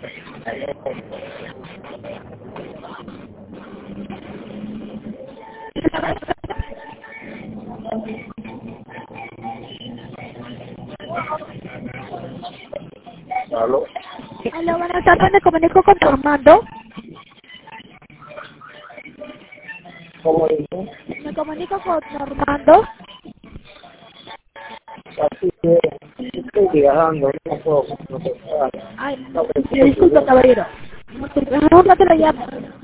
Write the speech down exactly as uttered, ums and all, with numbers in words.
¿Aló? Hola, buenas tardes, me comunico con Normando. ¿Cómo dice? Me comunico con Normando. Así que estoy viajando, no puedo contestar. Ay, No, pero me disculpe, caballero. Disculpe, ¿a dónde te lo llamo?